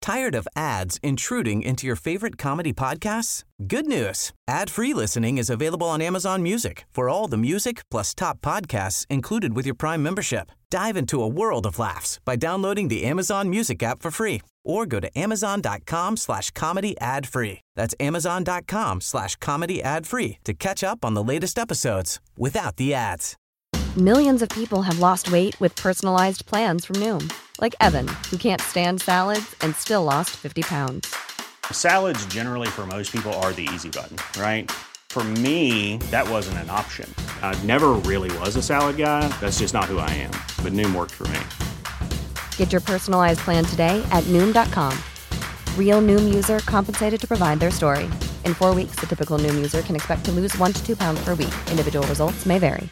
Tired of ads intruding into your favorite comedy podcasts? Good news. Ad-free listening is available on Amazon Music for all the music plus top podcasts included with your Prime membership. Dive into a world of laughs by downloading the Amazon Music app for free or go to amazon.com/comedy ad-free. That's amazon.com/comedy ad-free to catch up on the latest episodes without the ads. Millions of people have lost weight with personalized plans from Noom. Like Evan, who can't stand salads and still lost 50 pounds. Salads generally for most people are the easy button, right? For me, that wasn't an option. I never really was a salad guy. That's just not who I am. But Noom worked for me. Get your personalized plan today at Noom.com. Real Noom user compensated to provide their story. In 4 weeks, the typical Noom user can expect to lose 1 to 2 pounds per week. Individual results may vary.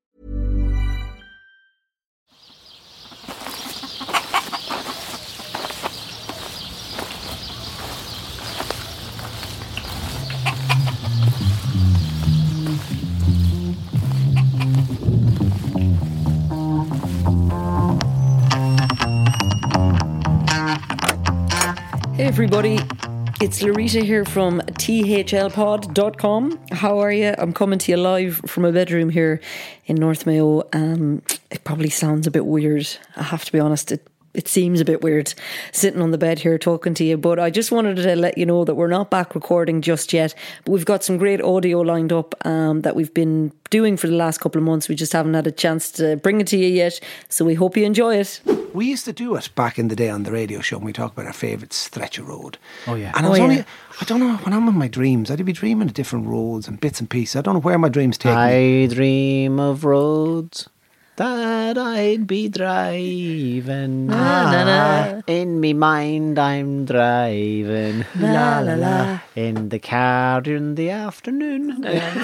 Hey everybody, it's Larita here from thlpod.com. How are you? I'm coming to you live from a bedroom here in North Mayo. It probably sounds a bit weird, I have to be honest. It seems a bit weird sitting on the bed here talking to you, but I just wanted to let you know that we're not back recording just yet, but we've got some great audio lined up that we've been doing for the last couple of months. We just haven't had a chance to bring it to you yet, so we hope you enjoy it. We used to do it back in the day on the radio show when we talk about our favourite stretch of road. Oh, yeah. And I don't know, when I'm in my dreams, I'd be dreaming of different roads and bits and pieces. I don't know where my dreams take me. I dream of roads that I'd be driving. La, la, la. In me mind I'm driving. La, la, la. In the car in the afternoon.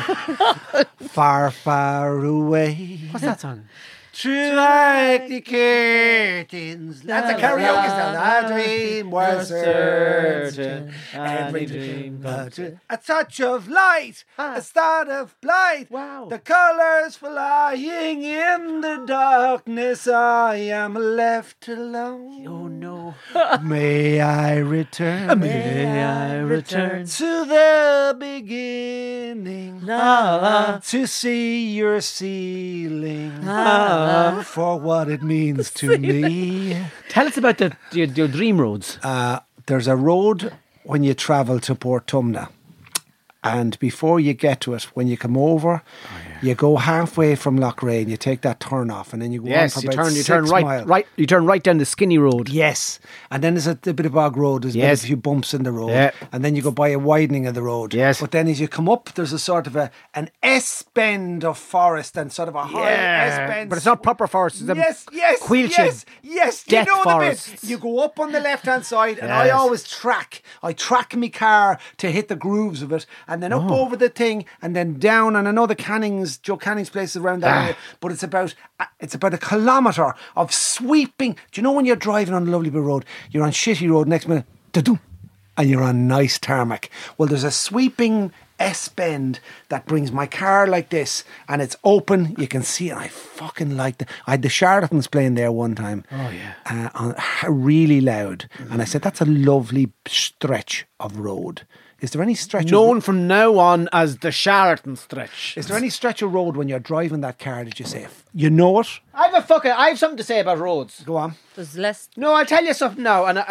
Far, far away. What's that song? Through like the curtains. That's a karaoke song. Our dream was certain. Every dream come true. A touch of light, a start of blight. Wow. The colours flying in the darkness. I am left alone. Oh no. May I return? May I return to the beginning. La, la. To see your ceiling. For what it means to me. Tell us about your dream roads. There's a road when you travel to Portumna, and before you get to it, when you come over, you go halfway from Loughrea and you take that turn off, and then you go on for about 6 miles. You turn right down the skinny road. Yes, and then there's a bit of bog road. There's a few bumps in the road, and then you go by a widening of the road. Yes, but then as you come up, there's a sort of an S bend of forest and sort of a high S bend. But it's not proper forest. It's yes. Death You know forests. the bit. You go up on the left hand side, and I always track. I track my car to hit the grooves of it, and then up over the thing, and then down. And I know Joe Canning's place is around that area, but it's about a kilometre of sweeping. Do you know when you're driving on the Lovely Bit Road, you're on shitty road, next minute, da-doom, and you're on nice tarmac. Well, there's a sweeping S-bend that brings my car like this, and it's open, you can see it. I fucking like it. I had the Charlatans playing there one time. Oh yeah. Really loud. And I said, that's a lovely stretch of road. Is there any stretch known from now on as the Charlton stretch? Is there any stretch of road when you're driving that car that you say, you know it? I have something to say about roads. Go on. There's less. No, I'll tell you something now, and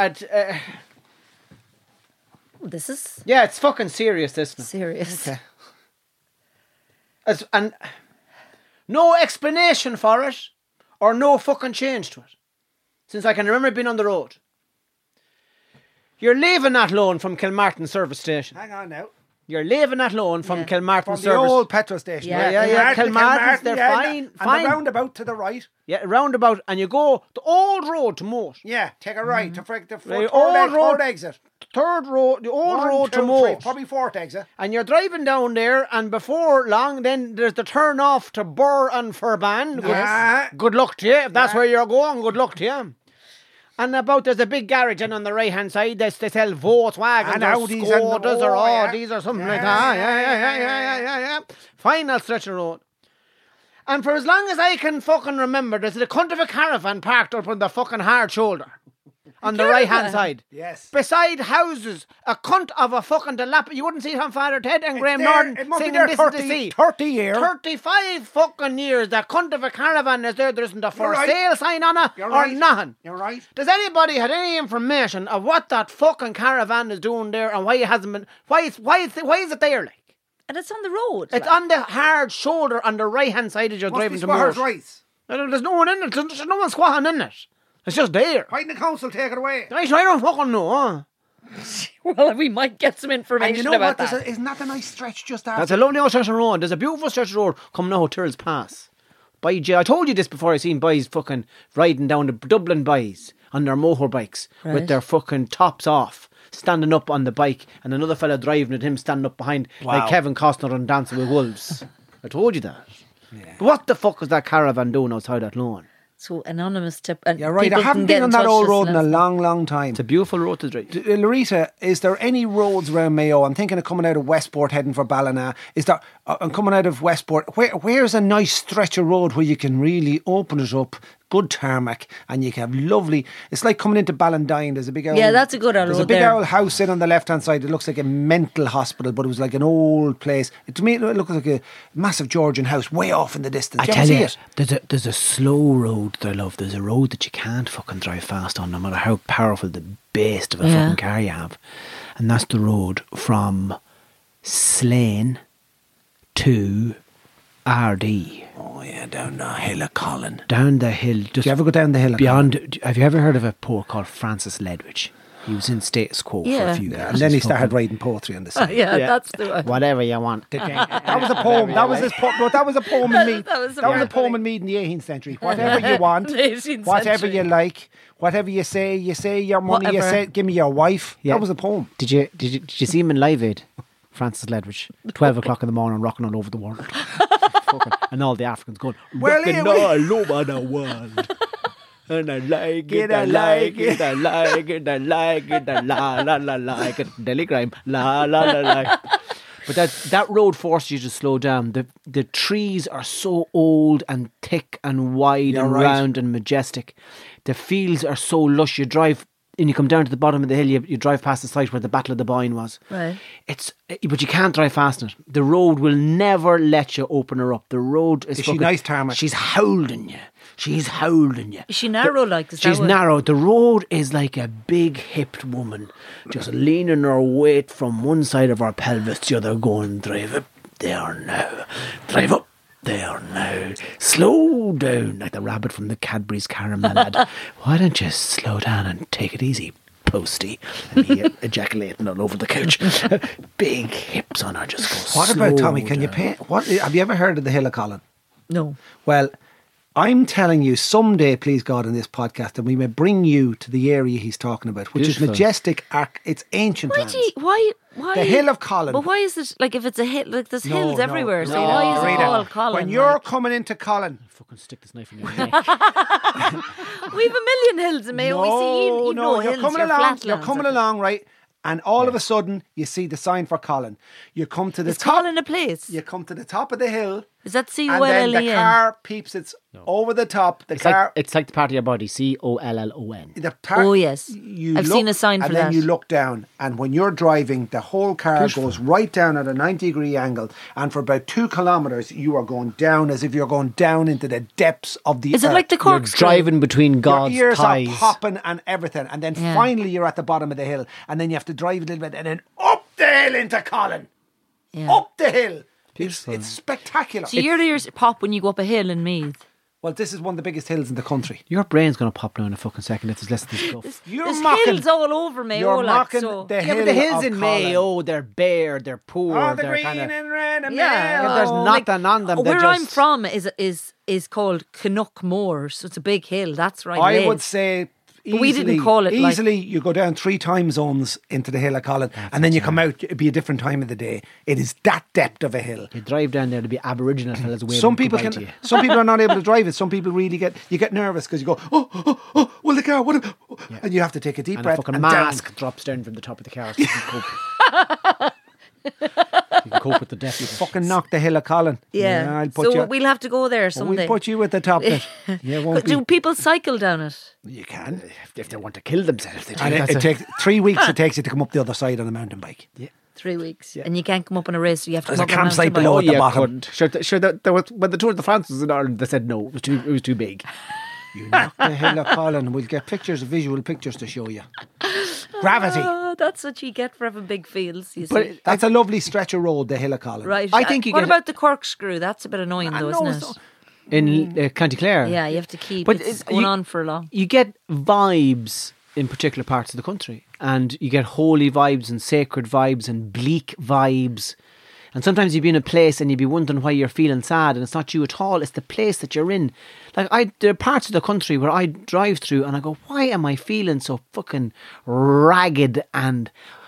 This is it's fucking serious. This one. serious. Okay. And no explanation for it, or no fucking change to it, since I can remember being on the road. You're leaving that loan from Kilmartin service station. Hang on now. You're leaving that loan from Kilmartin from service. the old petrol station. Yeah. Kilmartin's, they're fine. And the roundabout to the right. Yeah, roundabout, and you go the old road to Moat. Yeah, take a right to the third exit. Third road, the old road to 1, 2, Moat. 3, probably fourth exit. And you're driving down there, and before long, then there's the turn off to Burr and Furban. Good luck to you. If that's where you're going, good luck to you. And there's a big garage, and on the right hand side, they sell Volkswagen and Audis Skodas or Audis or something like that. Yeah. Final stretch of road. And for as long as I can fucking remember, there's the cunt of a caravan parked up on the fucking hard shoulder. on the right-hand side. Yes. Beside houses, a cunt of a fucking you wouldn't see it on Father Ted and Graham there. Norton It must be singing there This 30 is the Sea. 30 years. 35 fucking years. That cunt of a caravan is there. There isn't a for right. sale sign on it You're or right. nothing. You're right. Does anybody had any information of what that fucking caravan is doing there and why it hasn't been? Why is it there? Like And it's on the road. it's on the hard shoulder on the right-hand side as you're Must driving be to Squires' Moors. rights. There's no one in it. There's no one squatting in it. It's just there. Why didn't the council take it away? I don't fucking know. Huh? Well, we might get some And information you know about what? that. Isn't that a nice stretch just after? That's a lovely old stretch of road. There's a beautiful stretch of road coming out of Turles Pass. I told you this before. I seen boys fucking riding down the Dublin boys on their motorbikes with their fucking tops off, standing up on the bike, and another fella driving at him standing up behind like Kevin Costner on Dancing with Wolves. I told you that. Yeah. What the fuck is that caravan doing outside that lawn? So anonymous tip. And You're right. I people haven't can get been on in that touch old with us road in a and long, long time. It's a beautiful road to drive. Larita, is there any roads around Mayo? I'm thinking of coming out of Westport heading for Ballina. Is there? I'm coming out of Westport. Where's a nice stretch of road where you can really open it up, good tarmac, and you can have lovely. It's like coming into Ballandine. There's a big old. Yeah, that's a good old There's a road big there. old house in on the left hand side. It looks like a mental hospital, but it was like an old place. To me, it looked like a massive Georgian house way off in the distance. I Did tell see you, it? there's a slow road that I love. There's a road that you can't fucking drive fast on, no matter how powerful the beast of a fucking car you have. And that's the road from Slane to RD. Oh yeah, down the hill of Colin. Down the hill. Just Do you ever go down the hill of beyond? Have you ever heard of a poet called Francis Ledwidge? He was in Status Quo for Yeah. a few years. And then he started writing poetry on the side. yeah, that's the one. Whatever you want. That was a poem. That was his poem. No, that was a poem in Meath. That was a poem in Meath in the 18th century. Whatever you want, 18th whatever century. you like, whatever you say your money. You Whatever. say, give me your wife. Yeah. That was a poem. Did you see him in Live Aid? Francis Ledwidge, 12 o'clock in the morning, rocking all over the world. And all the Africans going, Well, rocking here all over the world. And I like it, I like it, I like it, I like it, I like it. Delhi crime, la la la la. But that road forces you to slow down. The trees are so old and thick and wide and round and majestic. The fields are so lush. You drive and you come down to the bottom of the hill. You drive past the site where the Battle of the Boyne was. Right. But you can't drive fast in it. The road will never let you open her up. The road is Is she fucking, nice tarmac? She's holding you. She's holding you. Is she narrow like? She's narrow. The road is like a big hipped woman, just leaning her weight from one side of her pelvis to the other, going, drive up there now. Drive up there now. Slow down, like the rabbit from the Cadbury's Caramellad. Why don't you slow down and take it easy, postie? And me ejaculating all over the couch. Big hips on her, just go What about slow Tommy? Can you down. paint? What have you ever heard of the Hill of Colin? No. Well, I'm telling you, someday, please God, in this podcast, and we may bring you to the area he's talking about, which Beautiful. is majestic. It's ancient times. Why? The Hill of Colin. But why is it like if it's a hill? Like there's hills No, everywhere. So no. why is it Rita, called Colin? when you're like? coming into Colin, Fucking stick this knife in your neck. We have a million hills in Mayo. We see you know you're hills. coming you're along. flatlands, You're coming okay. along, right? And all of a sudden, you see the sign for Colin. You come to the Is top. Colin a place? You come to the top of the hill, Is that and then the C-O-L-L-E-N? car peeps. It's over the top. The car. It's like the part of your body, COLLON. The car, Oh, yes. You I've look, seen a sign for and then that. you look down, and when you're driving, the whole car goes right down at a 90-degree angle, and for about 2 kilometres, you are going down as if you're going down into the depths of the Is it earth. like the You're corkscrew? driving between God's Your ears thighs. are popping and everything, and then Yeah. finally you're at the bottom of the hill, and then you have to drive a little bit, and then up the hill into Colin. Yeah. Up the hill. Beautiful. It's spectacular. So your ears pop when you go up a hill in Meath. Well, this is one of the biggest hills in the country. Your brain's going to pop now in a fucking second if there's less of this stuff. You're There's mocking. hills all over Mayo. You're like, mocking so. the Yeah, hill but the hills of in Colin. Mayo, they're bare, they're poor, Oh, the they're green kind of... and red and Yeah, Mayo. There's oh, nothing on them. Where they're I'm just... from is called Canuck Moors. So it's a big hill. That's right. I would say easily, we didn't call it like- easily. You go down 3 time zones into the hill of Colin, and then you come out. It'd be a different time of the day. It is that depth of a hill. You drive down there to be Aboriginal fellas waving Some people goodbye can. to you. Some people are not able to drive it. Some people really get nervous because you go, oh, well, the car, what? And you have to take a deep And breath a fucking and mask down. drops down from the top of the car. So you can cope. You can cope with the death. Fucking knock the hill of Colin. Yeah. I'll put So you. we'll have to go there someday. We'll put you at the top of it. Yeah, won't Do be. people cycle down it? You can. If they want to kill themselves, they And it takes 3 weeks. It takes you to come up the other side on a mountain bike. 3 weeks. And you can't come up on a race, so you have to There's come a up on campsite mountain below bike. at the bottom. couldn't. Sure, there was, when the Tour de France was in Ireland, they said no, it was too big. You knock the hill of Colin. We'll get visual pictures to show you. Gravity. Oh, that's what you get for having big fields, you But see. That's a lovely stretch of road, the hill of Colin. Right. I think you What get- about the corkscrew? That's a bit annoying, though, isn't it? In County Clare. Yeah, you have to keep. But It's going on for long. You get vibes in particular parts of the country, and you get holy vibes and sacred vibes and bleak vibes. And sometimes you'd be in a place and you'd be wondering why you're feeling sad, and it's not you at all, it's the place that you're in. Like, there are parts of the country where I drive through and I go, why am I feeling so fucking ragged and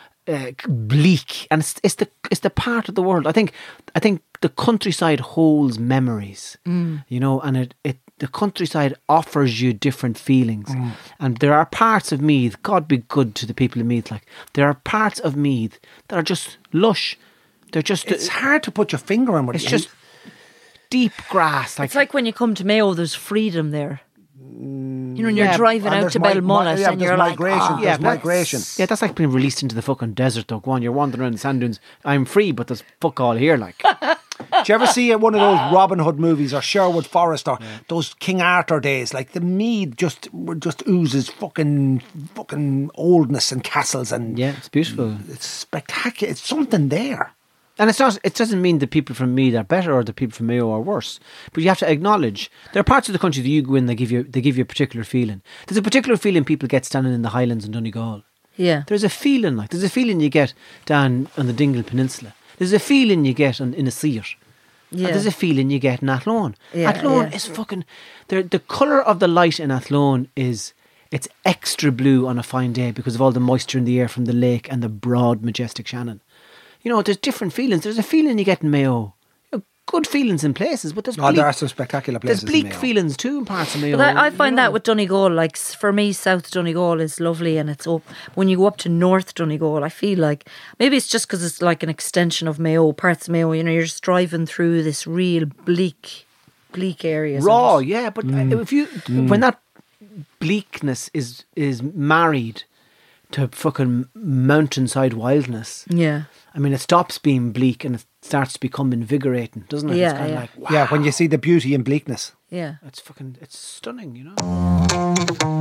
bleak? And it's the part of the world. I think the countryside holds memories, you know, and the countryside offers you different feelings. And there are parts of Meath, God be good to the people of Meath, like, there are parts of Meath that are just lush. They're just... It's hard to put your finger on what It's just deep grass. It's like when you come to Mayo, there's freedom there. You know, when you're yeah, driving and out there's to mi- Belmullet yeah, and there's you're like, migration, "Ah." there's migration. Yeah, that's like being released into the fucking desert, though. Go on, you're wandering around the sand dunes. I'm free, but there's fuck all here, like. Do you ever see one of those Robin Hood movies or Sherwood Forest or those King Arthur days? Like the Mead just oozes fucking oldness and castles and Yeah, it's beautiful. it's spectacular. It's something there. And it's not. It doesn't mean the people from Meath are better or the people from Mayo are worse. But you have to acknowledge there are parts of the country that you go in, they give you a particular feeling. There's a particular feeling people get standing in the Highlands in Donegal. Yeah. There's a feeling you get down on the Dingle Peninsula. There's a feeling you get in a Seer. Yeah. And there's a feeling you get in Athlone. Yeah, Athlone yeah. is fucking... The colour of the light in Athlone is... It's extra blue on a fine day because of all the moisture in the air from the lake and the broad, majestic Shannon. You know, there's different feelings. There's a feeling you get in Mayo. You know, good feelings in places, but there's bleak, There are some spectacular places. there's bleak in Mayo. feelings too in parts of Mayo. But I find you know. that with Donegal, like for me, South Donegal is lovely, and it's up. When you go up to North Donegal, I feel like maybe it's just because it's like an extension of Mayo, parts of Mayo. You know, you're just driving through this real bleak areas. Raw, yeah, but if you when that bleakness is married to fucking mountainside wildness, Yeah. I mean, it stops being bleak and it starts to become invigorating, doesn't it? Yeah, It's kind yeah. of like, wow, Yeah, when you see the beauty in bleakness. Yeah. it's stunning, you know.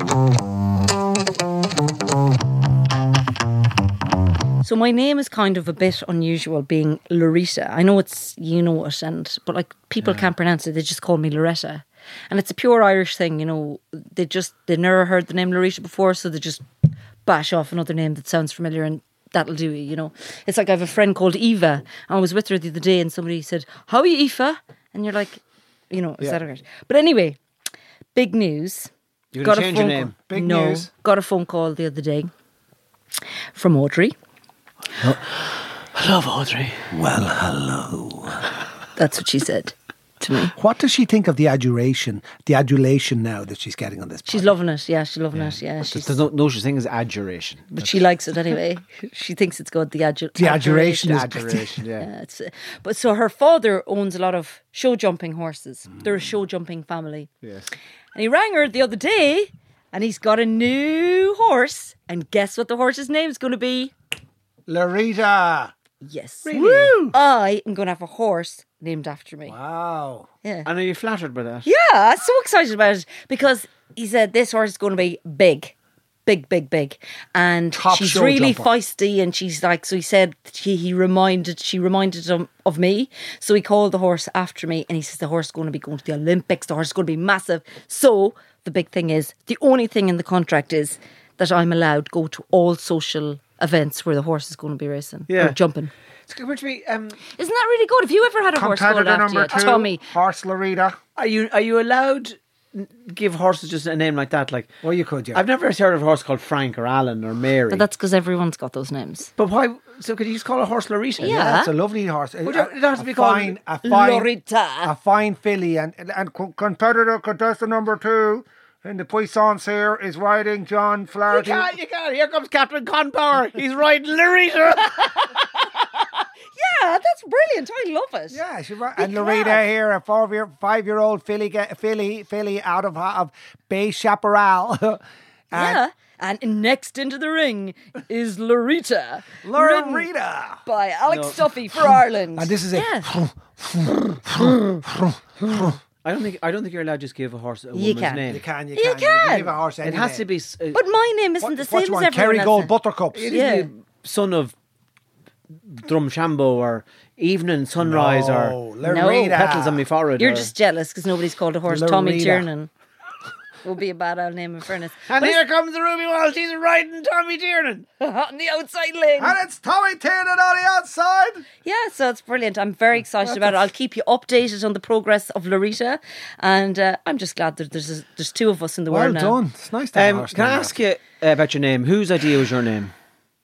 So my name is kind of a bit unusual, being Loretta. I know it's, you know it, but like people can't pronounce it. They just call me Loretta. And it's a pure Irish thing, you know. They never heard the name Loretta before, so they just bash off another name that sounds familiar and that'll do you know. It's like I have a friend called Eva. I was with her the other day and somebody said, "How are you, Eva?" And you're like, you know, is that right? But anyway, big news. You're going to change your name. Big no, news. got a phone call the other day from Audrey. I love Audrey. Well, hello. That's what she said to me. What does she think of the adulation now that she's getting on this? She's loving it. Yeah, she's loving it. Yeah, she's, There's no such thing as adjuration. but she likes it anyway. She thinks it's good. The adjuration is Adjuration, yeah. Yeah, but so her father owns a lot of show jumping horses. They're a show jumping family. Yes. And he rang her the other day, and he's got a new horse. And guess what the horse's name is going to be? Loretta. Yes. Woo! I am going to have a horse named after me. Wow. Yeah. And are you flattered by that? Yeah, I'm so excited about it because he said this horse is going to be big. Big. And Top she's show really jumper. feisty, and she's like, so he said she reminded him of me. So he called the horse after me, and he says the horse is going to be going to the Olympics, the horse is going to be massive. So the big thing is, the only thing in the contract is that I'm allowed to go to all social events where the horse is going to be racing Yeah. or jumping. It's good to me. Isn't that really good? Have you ever had a horse called Competitor after you? number 2. Tommy. Horse Loretta. Are you allowed give horses just a name like that? Like, Well, you could, yeah. I've never heard of a horse called Frank or Alan or Mary. But that's because everyone's got those names. But why? So could you just call a horse Loretta? Yeah. That's a lovely horse. Would you- it has to be called a fine Loretta. a fine filly and competitor contestant number 2 in the puissance here is riding John Flaherty. You can't. Here comes Captain Conpower. He's riding Loretta. Yeah, that's brilliant. I love it. Yeah, and Loretta here, a 5-year-old filly out of Bay Chaparral. Yeah. And next into the ring is Loretta. Loretta. By Alex Duffy for Ireland. And this is it. I don't think you're allowed to just give a horse a You woman's can. name. You can. You You can. give a horse any It has name. to be. But my name isn't the same as everyone Kerrygold else's. Buttercups. It Yeah. is the son of Drumshambo or Evening Sunrise or Loretta. Petals on me forehead. You're or- just jealous because nobody's called a horse Tommy Loretta. Tiernan. Would be a bad old name in fairness. And But here comes the Ruby Walsh. She's riding Tommy Tiernan. on the outside lane. And it's Tommy Tiernan on the outside. Yeah, so it's brilliant. I'm very excited about it. I'll keep you updated on the progress of Loretta, and I'm just glad that there's two of us in the Well world now. done. It's nice to have a horse Can I named ask you about your name? Whose idea was your name?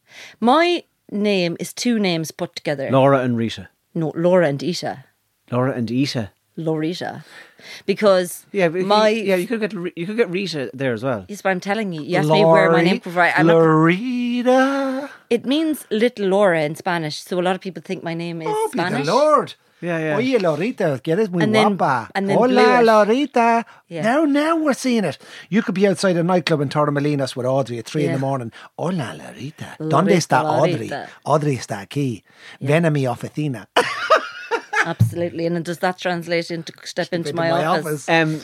My name is two names put together. Laura and Rita. No, Laura and Ita. Laura and Ita. Loretta. Because Yeah, but my... you could get Rita there as well. Yes, but I'm telling you, you asked me where my name comes from. Loretta. It means little Laura in Spanish, so a lot of people think my name is Oh, be Spanish. the Lord. Yeah. Oye, Lorita, ¿quieres muy And then- guapa? and then Hola, bluish. Lorita. Yeah. Now we're seeing it. You could be outside a nightclub in Torremolinos with Audrey at 3 in Yeah. the morning. Hola, Lorita. Lorita, ¿Dónde está Audrey? Lorita. Audrey está aquí. Ven a mi oficina. Absolutely. And does that translate into step into my office?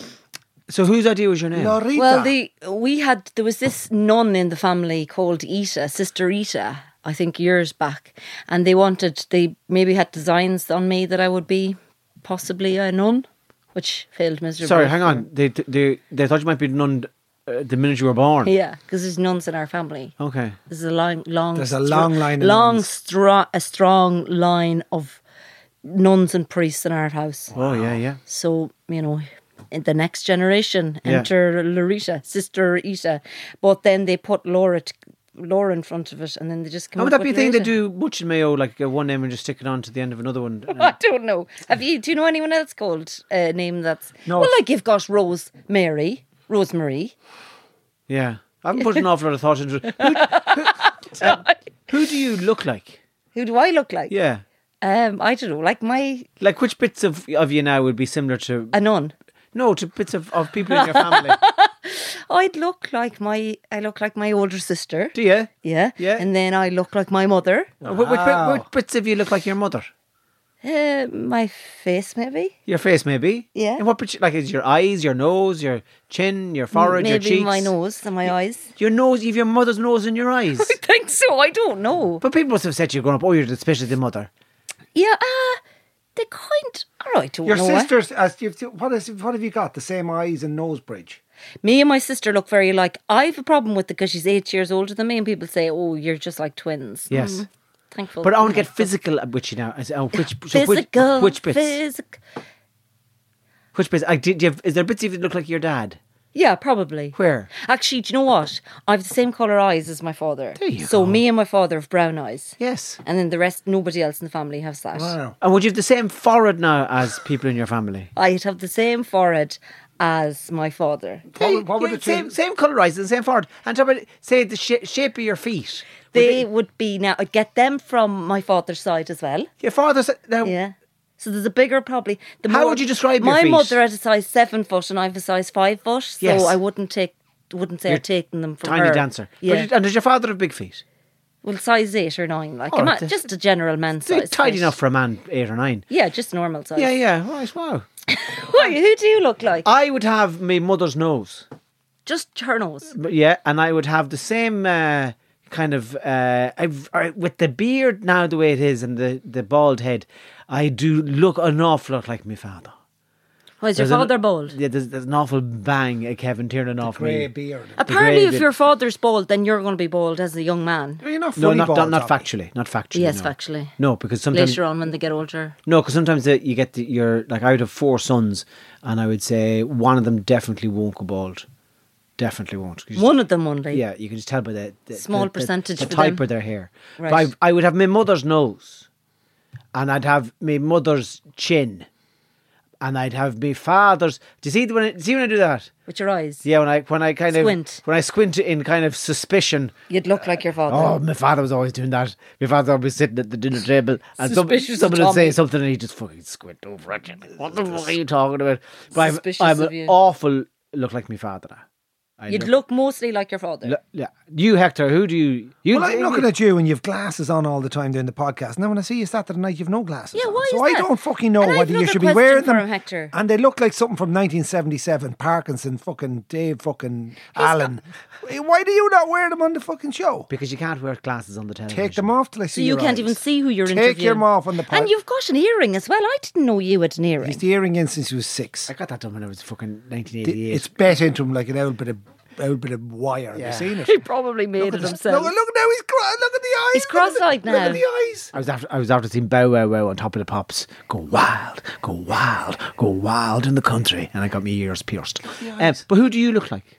So whose idea was your name? Lorita. Well, there was this nun in the family called Ita, Sister Ita, I think years back, and they maybe had designs on me that I would be possibly a nun, which failed miserably. Sorry, hang on. They thought you might be nun the minute you were born. Yeah, because there's nuns in our family. Okay. There's a long There's a long line of nuns. a strong line of nuns and priests in our house. Oh yeah. So, in the next generation, Yeah. enter Loretta, Sister Ita. But then they put Laura in front of it, and then they just come How up would that be a with thing they Loretta. do much in Mayo, like one name and just stick it on to the end of another one? I don't know. Do you know anyone else called a name that's... No. Well, like you've got Rosemary. Yeah. I haven't put an awful lot of thought into it. Who do you look like? Who do I look like? Yeah. I don't know, like Like which bits of you now would be similar to... a nun. No, to bits of people in your family. I look like my older sister. Do you? Yeah. Yeah. And then I look like my mother. Which bits of you look like your mother? My face, maybe. Your face, maybe? Yeah. And what bit, like, is your eyes, your nose, your chin, your forehead, your Maybe cheeks? my nose and my eyes. Your nose, you have your mother's nose in your eyes. I think so. I don't know. But people must have said to you growing up, oh, you're especially the mother. Yeah, they kind... I don't Your know. eh? sisters, what have you got? The same eyes and nose bridge? Me and my sister look very alike. I have a problem with it because she's 8 years older than me, and people say, "Oh, you're just like twins." Yes. Thankful. But I want to get physical with you now. Physical. Which bits? Physical. Which bits? Is there bits of you that look like your dad? Yeah, probably. Where? Actually, do you know what? I have the same colour eyes as my father. There you so go. me and my father have brown eyes. Yes. And then the rest, nobody else in the family has that. Wow. And would you have the same forehead now as people in your family? I'd have the same forehead as my father. What would Yeah, the two... same colour eyes and same forehead. And talk about, say, the shape of your feet. They would be now. I'd get them from my father's side as well. Your father's... Now, Yeah. So there's a bigger probably. How would you describe your my feet? mother had a size 7 foot and I have a size 5 foot. So Yes. I wouldn't say I'd taken them from Tiny her. dancer. Yeah. And does your father have big feet? Well, size 8 or 9, like Oh, that's- just a general man size. Tidy feet. enough for a man, 8 or 9. Yeah, just normal size. Yeah. Right, wow. Why, who do you look like? I would have my mother's nose. Just her nose. But yeah, and I would have the same kind of with the beard now the way it is and the bald head. I do look an awful lot like my father. Why is your father bald? Yeah, there's an awful bang at Kevin Tiernan off grey me. beard? Apparently, grey if bit. your father's bald, then you're going to be bald as a young man. You're not No, fully not bald, Tommy. factually. Not factually. Yes, no. factually. No, because sometimes Later on when they get older. No, because sometimes you get you're like I would have 4 sons, and I would say one of them definitely won't go bald. Definitely won't. 'Cause One of them only. yeah, you can just tell by the Small percentage the for type them. of their hair. Right. But I would have my mother's nose, and I'd have my mother's chin, and I'd have my father's. Do you see when I do that? With your eyes. Yeah, when I kind Squint. of when I squint in kind of suspicion. You'd look like your father. Oh, my father was always doing that. My father would be sitting at the dinner table and Suspicious someone of would say Tommy. something and he'd just fucking squint over at you. What the fuck are you talking about? But Suspicious I'm of an you. awful look like my father now. You'd look mostly like your father. Yeah. You, Hector, who do you... Well, I'm looking at you and you've glasses on all the time doing the podcast. And then when I see you Saturday night, you've no glasses Yeah, on. why So is I that? don't fucking know And I have whether you another should be question wearing for them. him, Hector. And they look like something from 1977. Parkinson, fucking Dave fucking Allen. Why do you not wear them on the fucking show? Because you can't wear glasses on the television. Take them off till I So see you your can't eyes. even see who you're interviewing. Take them off on the pod. And you've got an earring as well. I didn't know you had an earring. He's the earring in since he was 6. I got that done when I was fucking 1988. It's bet into him like an old bit of wire. Have you seen it? He probably made it himself. Look now, he's look at the eyes. He's cross-eyed Look at now. the eyes. I was after seeing Bow Wow Wow on Top of the Pops go wild, go wild, go wild in the country, and I got my ears pierced. But who do you look like?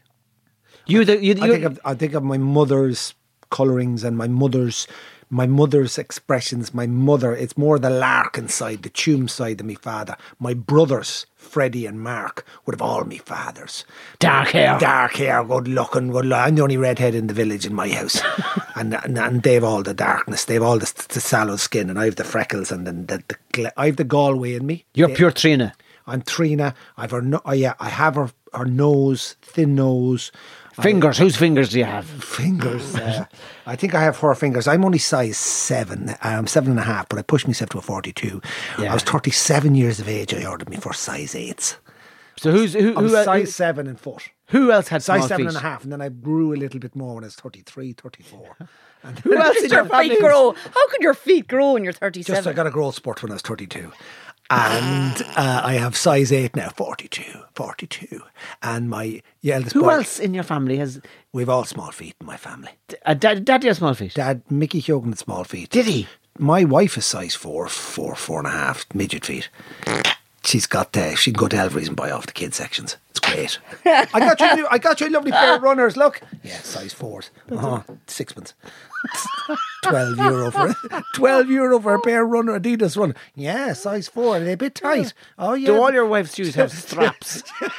I think of my mother's colourings and my mother's expressions. My mother, it's more the Larkin side, the Tume side than my father. My brothers, Freddie and Mark, would have all my fathers. Dark hair, good looking. I'm the only redhead in the village in my house, and they've all the darkness. They've all the sallow skin, and I have the freckles, and I have the Galway in me. You're pure Trina. I'm Trina. I have her nose, thin nose. Fingers. Whose fingers do you have? Fingers. I think I have 4 fingers. I'm only size 7. I'm 7.5, but I pushed myself to a 42. Yeah. I was 37 years of age. I ordered me first size 8s. So I'm size 7 in foot. Who else had Size small feet? 7.5, and then I grew a little bit more when I was 33, 34. And Who else in your family? Feet grow. How could your feet grow when you're 37? Just I got a growth spurt when I was 32. And I have size 8 now, 42. And my eldest Who boy, else in your family has... we've all small feet in my family. Daddy has small feet? Dad, Mickey Hogan had small feet. Did he? My wife is size 4.5 midget feet. She's got she can go to Elvery's and buy off the kids sections. It's great. I got you a lovely pair of runners. Look, yeah, size 4s. Sixpence. €12 for a pair of runner Adidas runner. Yeah, size 4. They're a bit tight. Oh yeah. Do all your wife's shoes have straps?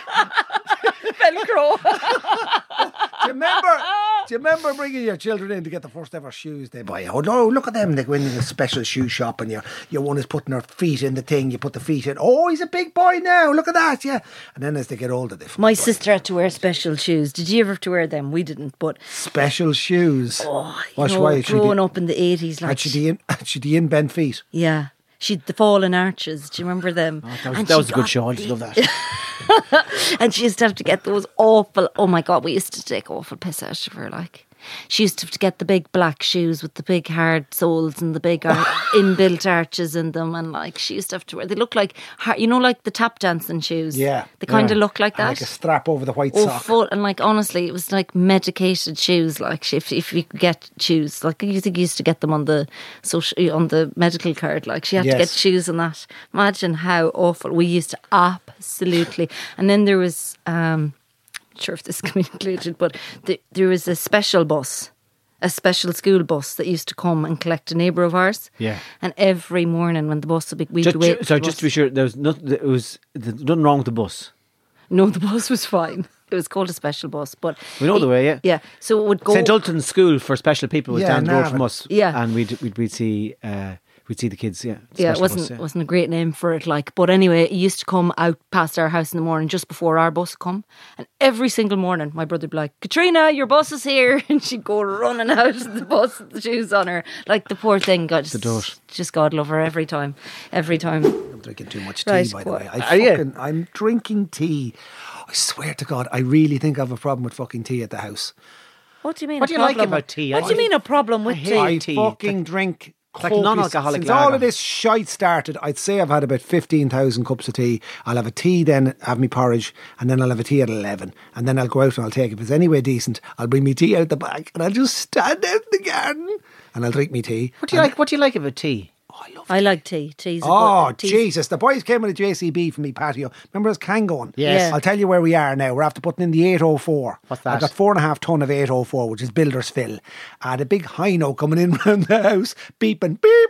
Velcro. Do you remember bringing your children in to get the first ever shoes they buy? Oh no, look at them. They go in a special shoe shop and your one is putting her feet in the thing. You put the feet in. Oh, he's a big boy now. Look at that, yeah. And then as they get older, they My sister had to wear special shoes. Did you ever have to wear them? We didn't, but... Special shoes. Oh, Why? growing up in the 80s, like... Had she the in-bent feet? Yeah. She'd the fallen arches. Do you remember them? That was a good show. I just love that. And she used to have to get those awful... Oh my God, we used to take awful piss out of her, like... She used to have to get the big black shoes with the big hard soles and the big inbuilt arches in them, and like she used to have to wear. They look like like the tap dancing shoes. Yeah, they kind of look like and that. like a strap over the white Oh, sock. full, and like honestly, it was like medicated shoes. Like if you could get shoes, like you think you used to get them on the medical card. Like she had to get Yes. shoes on that. Imagine how awful we used to absolutely. And then there was. Sure if this can be included, but there was a special school bus that used to come and collect a neighbour of ours. Yeah. And every morning when the bus would be, we'd wait. So just to be sure, there's nothing wrong with the bus. No, the bus was fine. It was called a special bus, but We know the way, yeah. Yeah, so it would go. St. Ultan's School for Special People was down the road from us. Yeah. And we'd see the kids, yeah. Yeah, it special bus, wasn't a great name for it, like. But anyway, it used to come out past our house in the morning just before our bus would come. And every single morning, my brother would be like, Katrina, your bus is here. And she'd go running out of the bus with the shoes on her. Like, the poor thing, just God love her every time. I'm drinking too much tea, Right, by the way. you? I'm drinking tea. I swear to God, I really think I have a problem with fucking tea at the house. What do you mean? What a do you like problem? about tea? What do you mean a problem with tea? I tea. fucking drink like copious- non-alcoholic Since all lager. of this shite started, I'd say I've had about 15,000 cups of tea. I'll have a tea, then have me porridge, and then I'll have a tea at 11. And then I'll go out and I'll take, if it's anyway decent, I'll bring me tea out the back and I'll just stand out in the garden and I'll drink me tea. What do you like about tea? I like tea. Tea's a Oh, good, tea's- Jesus. The boys came with a JCB from me patio. Remember us can going? Yes. Yeah. I'll tell you where we are now. We're after putting in the 804. What's that? I've got 4.5 ton of 804, which is builder's fill. And a big hino coming in round the house, beeping, beep, beep.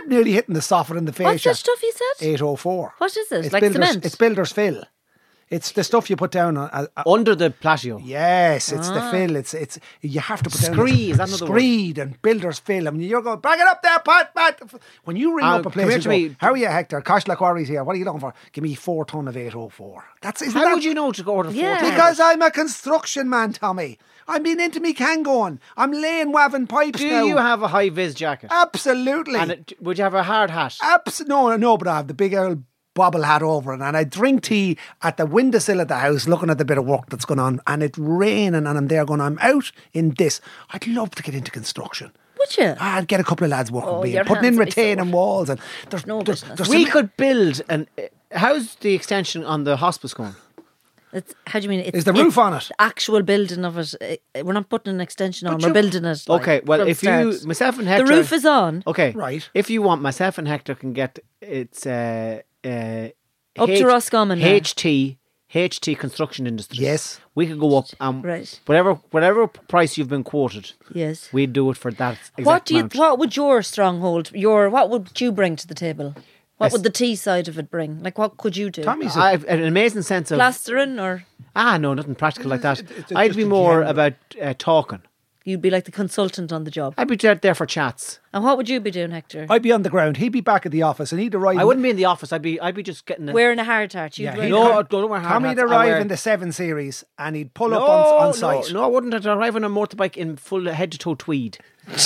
nearly hitting the soffit and the fascia. What's that stuff you said? 804. What is it? It's Like builder's, cement? It's builder's fill. It's the stuff you put down on. Under the platio. Yes, it's the fill. It's you have to put down Screed, is that another word? screed and builder's fill. I mean, you're going, back it up there, Pat. When you ring up a come here place, to you go, me. how are you, Hector? Cashla Quarries here. What are you looking for? Give me 4 ton of 804. How would you know to order 4 Yeah. tons? Because I'm a construction man, Tommy. I'm being into me can going. I'm laying waving pipes Do now. you have a high-vis jacket? Absolutely. And would you have a hard hat? No, but I have the big old bobble hat over it, and I drink tea at the windowsill of the house looking at the bit of work that's going on, and it's raining and I'm there going, I'm out in this. I'd love to get into construction. Would you? I'd get a couple of lads working with me your and putting in hands would be retaining sore. walls, and there's No business. We could build an... How's the extension on the hospice going? How do you mean? Is the roof on it? The actual building of it. We're not putting an extension on. We're building it. Like, Okay, well, from if start. you... Myself and Hector... The roof is on. Okay. Right. If you want, myself and Hector can get... It's... Up to Roscommon now. HT Construction Industries. Yes. We could go up and Right. whatever price you've been quoted, Yes. we'd do it for that exact amount. What would your stronghold? What would you bring to the table? What would the tea side of it bring? Like, what could you do? Tommy's I have an amazing sense of... Plastering, or No, nothing practical like that. It's I'd just be a more general- about talking. you'd be like the consultant on the job? I'd be there for chats. And what would you be doing, Hector? I'd be on the ground. He'd be back at the office, and he'd arrive. I wouldn't be in the office. I'd be just getting... Wearing a hard hat. You'd Yeah, wear he'd the No, hard- don't wear hard Tommy'd hats. arrive in the 7 Series, and he'd pull up on site. No, I wouldn't. I'd arrive on a motorbike in full head-to-toe tweed.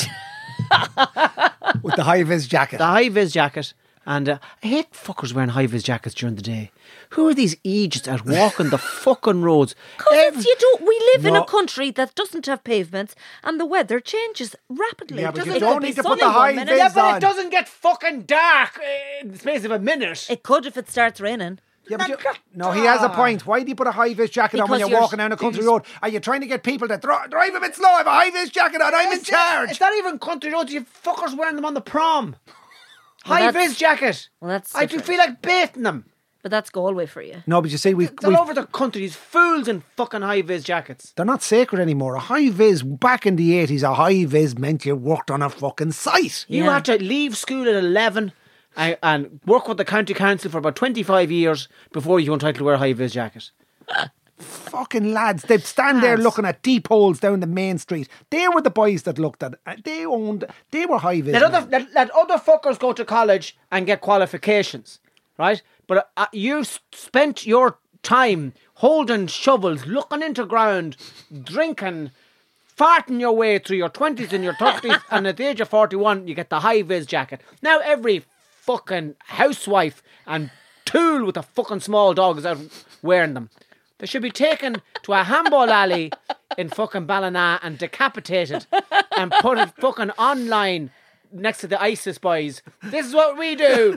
With the high-vis jacket. The high-vis jacket. And I hate fuckers wearing high-vis jackets during the day. Who are these idiots out walking the fucking roads? Because we live in No. a country that doesn't have pavements, and the weather changes rapidly. Yeah, It but you doesn't- don't could be need to put sunny the one high minute. vis but on. it doesn't get fucking dark in the space of a minute. It could if it starts raining. Yeah, but no, he has a point. Why do you put a high-vis jacket on when Because you're you're- walking down a country road? Are you trying to get people to drive a bit slow? I have a high-vis jacket on. I'm in charge. It's not even country roads. You fuckers wearing them on the prom. Well, High that's- vis jacket. Well, that's I do different. feel like baiting them. But that's Galway for you. No, but you see, It's all over the country. These fools in fucking high vis jackets. they're not sacred anymore. A high-vis, back in the 80s, a high-vis meant you worked on a fucking site. You Yeah. had to leave school at 11 and work with the county council for about 25 years before you were entitled to wear a high vis jacket. Fucking lads, they'd stand there Lads. looking at deep holes down the main street. They were the boys that looked at it. They were high-vis. Let men. other fuckers go to college and get qualifications, right? But you spent your time holding shovels, looking into ground, drinking, farting your way through your 20s and your 30s, and at the age of 41, you get the high-vis jacket. Now every fucking housewife and tool with a fucking small dog is out wearing them. They should be taken to a handball alley in fucking Ballina and decapitated and put it fucking online next to the ISIS boys. This is what we do.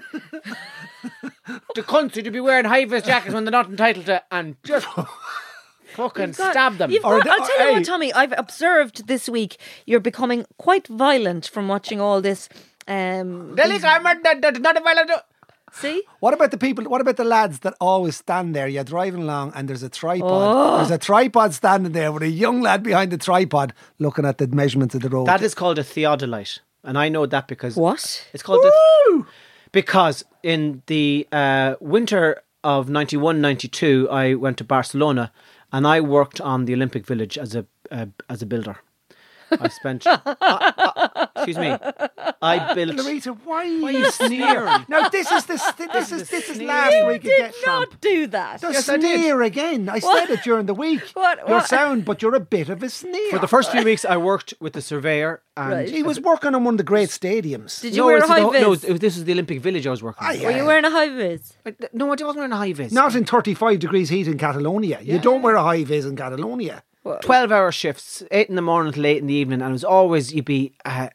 The country to be wearing high-vis jackets when they're not entitled to, and just fucking stab them. Or I'll the- tell you hey. what, Tommy, I've observed this week you're becoming quite violent from watching all this. Nelly Carmer, that's not a violent... See? What about the people? What about the lads that always stand there? You're driving along and there's a tripod. There's a tripod standing there with a young lad behind the tripod looking at the measurements of the road. That is called a theodolite. And I know that because... What? It's called because in the winter of 91-92, I went to Barcelona and I worked on the Olympic Village as a builder. I spent... excuse me. I built... Larita, why are you sneering? No, this is last You week did again. not do that. The Yes, I did. sneer again. I said it during the week. What- Your what? sound, but you're a bit of a sneer. For the first few weeks, I worked with the surveyor. And Right. He was working on one of the great stadiums. Did you wear a high vis? No, this was the Olympic Village I was working on. Aye, Were you wearing a high vis? No, I wasn't wearing a high vis. Not in 35 degrees heat in Catalonia. You don't wear a high vis in Catalonia. 12-hour shifts, 8 in the morning to 8 in the evening, and it was always you'd be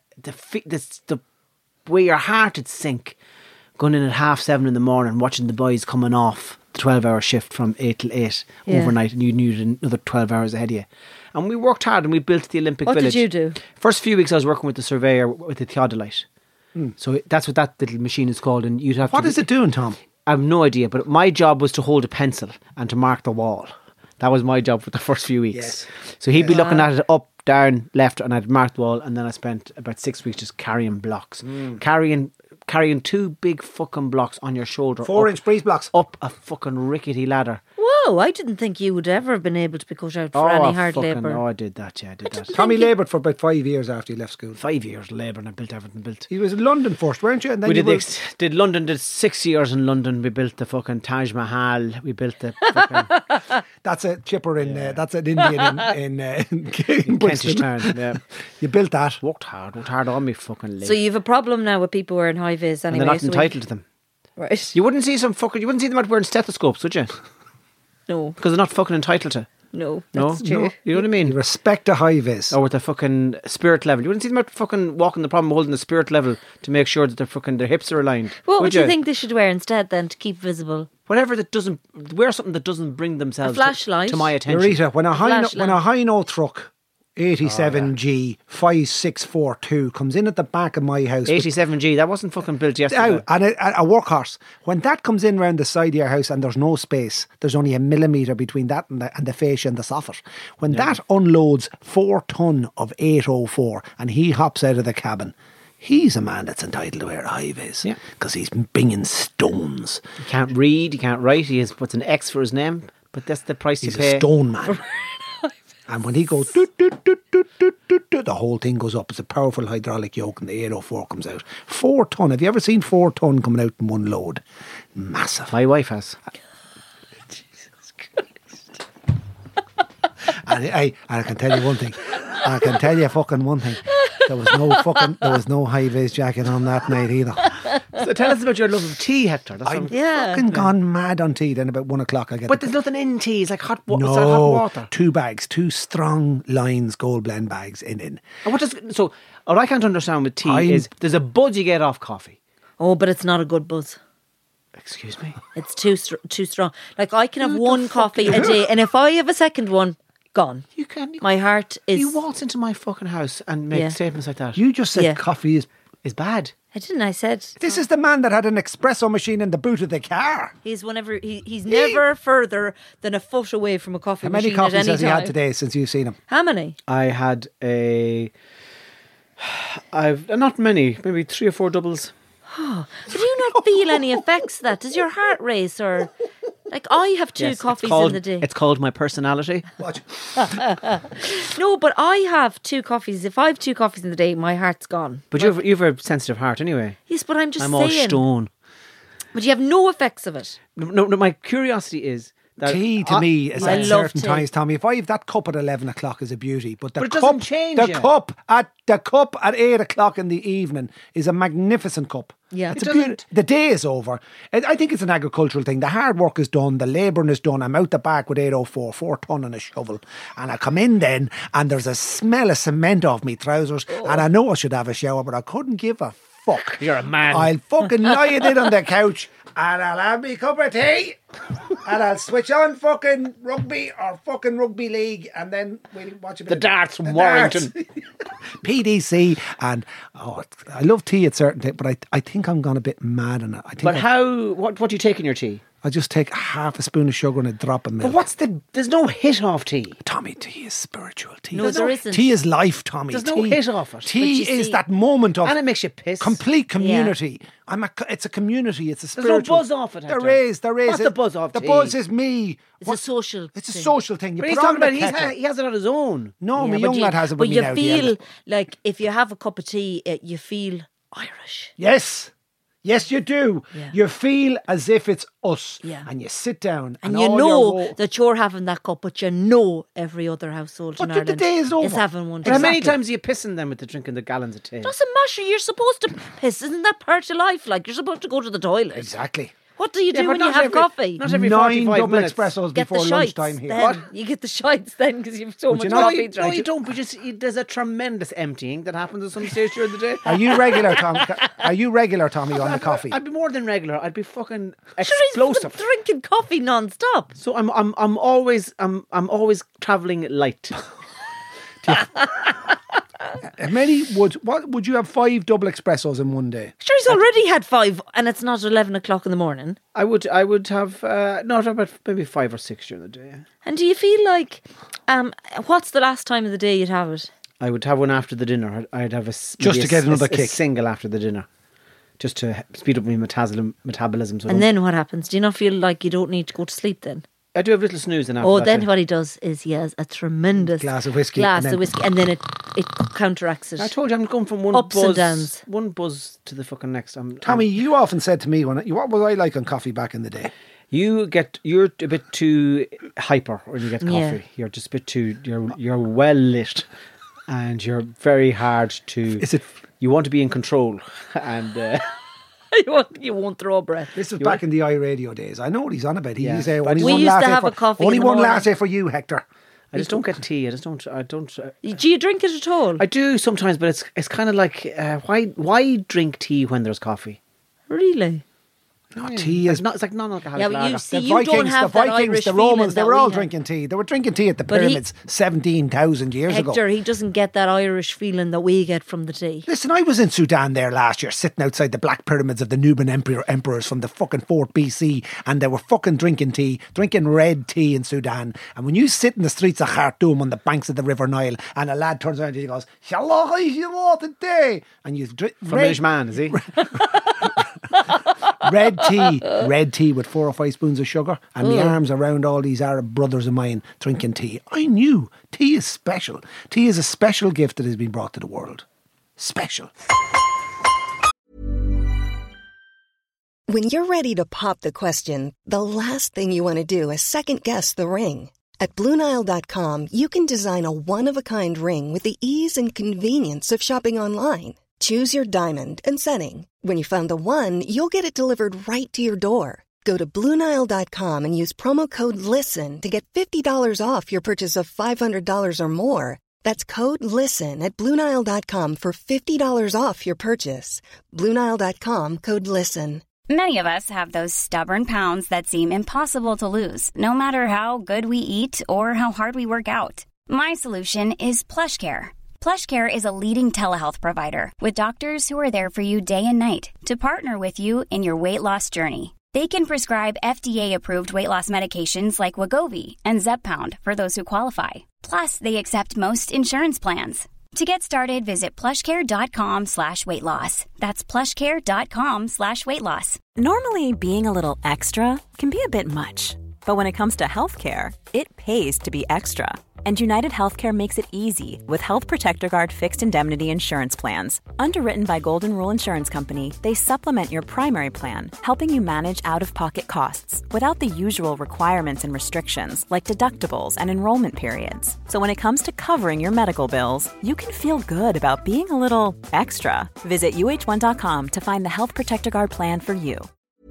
the way your heart would sink, going in at 7:30 in the morning, watching the boys coming off the 12-hour shift from 8 till 8 Yeah. overnight, and you knew another 12 hours ahead of you. And we worked hard, and we built the Olympic What Village. did you do? First few weeks, I was working with the surveyor with the theodolite. So that's what that little machine is called, and you'd have What to. is it doing, Tom? I have no idea, but my job was to hold a pencil and to mark the wall. That was my job for the first few weeks. Yes. So he'd be looking at it up, down, left, and I'd mark the wall, and then I spent about 6 weeks just carrying blocks. Carrying carrying 2 big fucking blocks on your shoulder. 4-inch breeze blocks. Up a fucking rickety ladder. Whoa, I didn't think you would ever have been able to be cut out for any hard labour. Oh, I did that, yeah, I did that. Tommy laboured for about 5 years after he left school. 5 years labouring and built everything built. He was in London first, weren't you? And then We did London, did 6 years in London. We built the fucking Taj Mahal. We built the fucking... That's a chipper in, that's an Indian in Bristol. Kentish Town, yeah. You built that. Worked hard on me fucking leg. So you have a problem now with people wearing high vis and anyway. they're not entitled to them. Right. You wouldn't see them out wearing stethoscopes, would you? No. Because they're not fucking entitled to. No, No? that's true. You know what I mean? You respect a high vis. Or with the fucking spirit level. You wouldn't see them out fucking walking the problem holding the spirit level to make sure that their hips are aligned. What would you think they should wear instead then to keep visible? Whatever that doesn't... Wear something that doesn't bring themselves A flashlight? to my attention. Rita, when a flashlight. high note truck 87G 5642 comes in at the back of my house. 87G, that wasn't fucking built yesterday. And a workhorse. When that comes in round the side of your house and there's no space, there's only a millimetre between that and the fascia and the soffit. When that unloads 4 ton of 804 and he hops out of the cabin, he's a man that's entitled to wear a high vis because he's binging stones. He can't read, he can't write, he puts an X for his name, but that's the price He's you pay. a stone man. And when he goes, doot, doot, doot, doot, doot, doot, doot, the whole thing goes up. It's a powerful hydraulic yoke and the 804 comes out. 4 ton. Have you ever seen 4 ton coming out in one load? Massive. My wife has. Jesus Christ. And I can tell you one thing. I can tell you fucking one thing. There was no high vis jacket on that night either. So tell us about your love of tea, Hector. That's I'm Yeah. fucking gone mad on tea. Then about 1 o'clock I get. But there's nothing in tea. It's like hot, it's like hot no, water. 2 bags, 2 strong Lines Gold Blend bags in. And what I can't understand with tea is there's a buzz you get off coffee. Oh, but it's not a good buzz. Excuse me? It's too strong. Like I can have one coffee a day, and if I have a second one, gone. You can. My heart is. You waltz into my fucking house and make statements like that. You just said coffee is bad. I didn't. I said This is the man that had an espresso machine in the boot of the car. he's never further than a foot away from a coffee How many machine at coffees any has he time. had today since you've seen him? How many? I had I've not many, maybe 3 or 4 doubles. Do you not feel any effects of that? Does your heart race or... Like, I have 2 coffees in the day. It's called my personality. Watch. No, but I have 2 coffees. If I have 2 coffees in the day, my heart's gone. But you've a sensitive heart anyway. Yes, but I'm just I'm saying. all stone. But you have no effects of it. No, my curiosity is that Tea to me is I at love certain tea. times, Tommy. If I have that cup at 11 o'clock is a beauty, but it doesn't change the you. cup at 8 o'clock in the evening is a magnificent cup. Yeah. It's It a beauty. doesn't- The day is over. I think it's an agricultural thing. The hard work is done. The labouring is done. I'm out the back with 804, 4 ton and a shovel. And I come in then and there's a smell of cement off me trousers. And I know I should have a shower, but I couldn't give a fuck. You're a man. I'll fucking lie in it on the couch and I'll have me cup of tea and I'll switch on fucking rugby or fucking rugby league and then we'll watch a bit The of darts from the Warrington. darts. PDC and I love tea at certain times, but I think I'm gone a bit mad on it. I think what do you take in your tea? I just take half a spoon of sugar and a drop of milk. But there's no hit off tea. Tommy, tea is spiritual. Tea No, is there isn't. Tea is life, Tommy. There's no Tea, hit off it. Tea But you is see- that moment of And it makes you piss. complete community. It's a community. It's a There's no spiritual. buzz off it, Hector. There is. What's the buzz off The tea? buzz is me. It's a social It's a thing. social thing. You But he's put on talking the about kettle. he has it on his own. No, my Yeah, young but lad has it But with me you now. the feel eldest. like if you have a cup of tea, you feel Irish. Yes. Yes, you do. Yeah. You feel as if it's us. Yeah. And you sit down. And you all know your that you're having that cup, but you know every other household But in the Ireland day is over. is having one. But how many Exactly. times are you pissing them with the drinking the gallons of tea? Doesn't matter. You're supposed to piss. Isn't that part of life? Like, you're supposed to go to the toilet. Exactly. What do you Yeah, do but when you not have every- coffee? not every 9 45 double minutes. espressos Get the before shites lunchtime here. then. You get the shites then because you've so Would much you not- coffee No, you drank. don't. But there's a tremendous emptying that happens at some stage during the day. Are you regular, Tommy? Are you regular, Tommy, on the coffee? I'd be more than regular. I'd be fucking Sure, he's explosive. drinking coffee non-stop. So I'm always travelling light. What would you have 5 double espressos in one day? Sure, he's already had 5 and it's not 11 o'clock in the morning. I would have not about maybe 5 or 6 during the day. Yeah. And do you feel like, what's the last time of the day you'd have it? I would have one after the dinner. I'd have maybe Just to get another a kick. single after the dinner. just to speed up my metabolism. So And then what happens? Do you not feel like you don't need to go to sleep then? I do have a little snooze. And after Oh, that, then what he does is he has a tremendous Glass of whiskey, and and then it counteracts it. I told you I'm going from Ups and downs. one buzz to the fucking next. Tommy, you often said to me, what was I like on coffee back in the day? you're a bit too hyper when you get coffee. Yeah. You're just a bit too. You're well lit, and you're very hard to. Is it? You want to be in control, and. You won't throw a breath. This was back in the iRadio days. I know what he's on about. He Yeah. used to say, But only we one used to latte have for, a coffee only in the one morning. latte for you, Hector. I just don't get tea. I don't. Do you drink it at all? I do sometimes, but it's kind of like why drink tea when there's coffee? Really? No, tea is... It's like non-alcoholic Yeah, but lager. you see, The you don't Vikings, have the that Vikings, Irish the feeling Romans, they that were we all have. drinking tea. They were drinking tea at the But he- pyramids 17,000 years ago. Hector, he doesn't get that Irish feeling that we get from the tea. Listen, I was in Sudan there last year, sitting outside the black pyramids of the Nubian emperors from the fucking 4th BC, and they were fucking drinking tea, drinking red tea in Sudan. And when you sit in the streets of Khartoum on the banks of the River Nile, and a lad turns around and he goes, "Shalom, tea," and you drink British man, is he? red tea with 4 or 5 spoons of sugar, and the arms around all these Arab brothers of mine drinking tea. I knew tea is special. Tea is a special gift that has been brought to the world. Special. When you're ready to pop the question, the last thing you want to do is second-guess the ring. At BlueNile.com, you can design a one-of-a-kind ring with the ease and convenience of shopping online. Choose your diamond and setting. When you find the one, you'll get it delivered right to your door. Go to BlueNile.com and use promo code LISTEN to get $50 off your purchase of $500 or more. That's code LISTEN at BlueNile.com for $50 off your purchase. BlueNile.com, code LISTEN. Many of us have those stubborn pounds that seem impossible to lose, no matter how good we eat or how hard we work out. My solution is PlushCare. PlushCare is a leading telehealth provider with doctors who are there for you day and night to partner with you in your weight loss journey. They can prescribe FDA-approved weight loss medications like Wegovy and Zepbound for those who qualify. Plus, they accept most insurance plans. To get started, visit plushcare.com/weight loss. That's plushcare.com/weight loss. Normally, being a little extra can be a bit much. But when it comes to healthcare, it pays to be extra. And United Healthcare makes it easy with Health Protector Guard fixed indemnity insurance plans. Underwritten by Golden Rule Insurance Company, they supplement your primary plan, helping you manage out-of-pocket costs without the usual requirements and restrictions like deductibles and enrollment periods. So when it comes to covering your medical bills, you can feel good about being a little extra. Visit UH1.com to find the Health Protector Guard plan for you.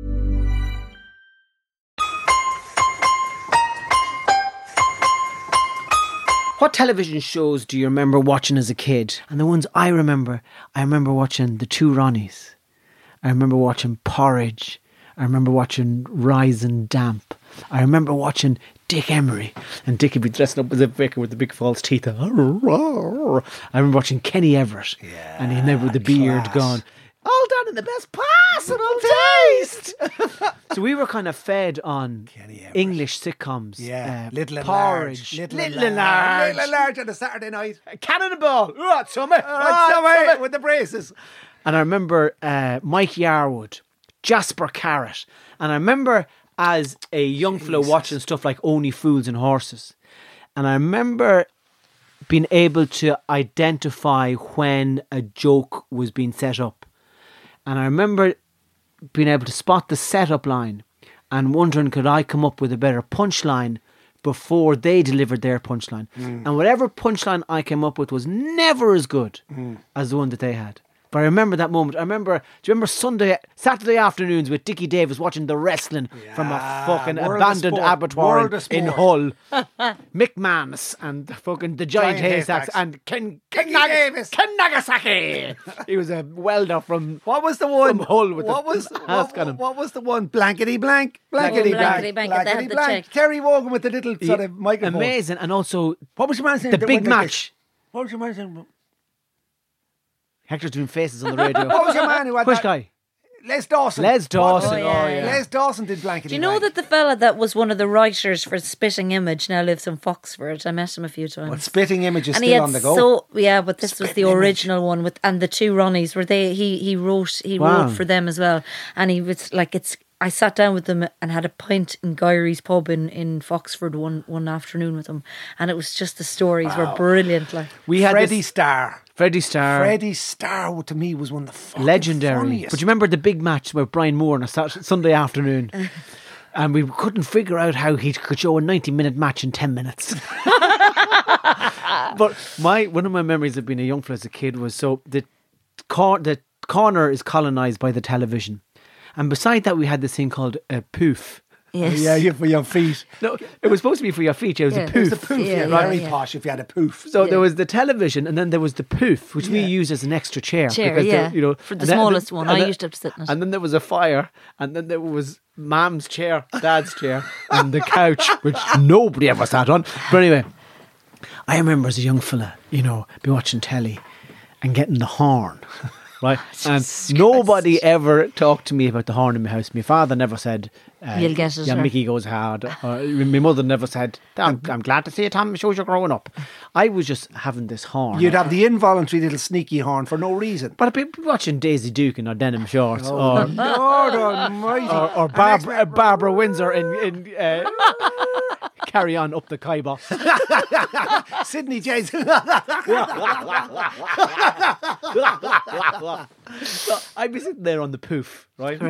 What television shows do you remember watching as a kid? And the ones I remember watching The Two Ronnies. I remember watching Porridge. I remember watching Rise and Damp. I remember watching Dick Emery. And Dick would be dressing up as a vicar with the big false teeth. I remember watching Kenny Everett. Yeah, and he never with the beard gone. All done in the best possible taste. So we were kind of fed on English sitcoms. Yeah, Little and Porridge, Large. Little and Large. Little and Large on a Saturday night. Cannonball. Ooh, summer. With the braces. And I remember Mike Yarwood, Jasper Carrot. And I remember as a young fellow watching stuff like Only Fools and Horses. And I remember being able to identify when a joke was being set up. And I remember being able to spot the setup line and wondering, could I come up with a better punchline before they delivered their punchline? And whatever punchline I came up with was never as good as the one that they had. But I remember that moment. Do you remember Saturday afternoons with Dickie Davis watching the wrestling from a fucking abandoned abattoir in Hull? Mick Manus and fucking the Giant Haystacks and Ken Nagasaki. He was a welder from What was the one? From Hull with what was the one? Blankety blank. Blankety blank. They had the check. Terry Wogan with the little sort of microphone. Amazing. And also, What was your man saying? the big match. What was your man saying? Hector's doing faces on the radio. What was your man who had Which that? guy? Les Dawson. Les Dawson. Oh, yeah. Les Dawson did Blankety Do you know Blank. that the fella that was one of the writers for Spitting Image now lives in Foxford? I met him a few times. Well, Spitting Image is and still on the go. But this was the original one with, and the two Ronnies were they. He wrote for them as well, and he was like I sat down with them and had a pint in Gyrie's pub in Foxford one afternoon with them, and it was just the stories were brilliant. Like We had Freddie Starr. Freddie Starr. Freddie Starr, to me, was one of the fucking Legendary. funniest. But you remember the big match with Brian Moore on a Sunday afternoon? And we couldn't figure out how he could show a 90-minute match in 10 minutes. But one of my memories of being a young fella as a kid was the corner is colonised by the television. And beside that, we had this thing called a poof. yes, Yeah, for your feet. No, it was supposed to be for your feet. It was a It was poof. the poof, Yeah, very yeah. posh if you had a poof. So there was the television, and then there was the poof, which we used as an extra chair. Chair, because yeah. and For the then- smallest one. and I then- used to have to sit in it. And then there was a fire, and then there was Mam's chair, Dad's chair, and the couch, which nobody ever sat on. But anyway, I remember as a young fella, be watching telly and getting the horn. Right, and nobody ever talked to me about the horn in my house. My father never said, You'll get it, yeah, or- Mickey goes hard. Or my mother never said, I'm glad to see you, Tom. It shows you're growing up. I was just having this horn. You'd have the involuntary little sneaky horn for no reason. But I'd be watching Daisy Duke in her denim shorts, or Lord almighty. or Barbara Windsor in Carry On Up the Khyber. Sydney Jays. So I'd be sitting there on the poof, right?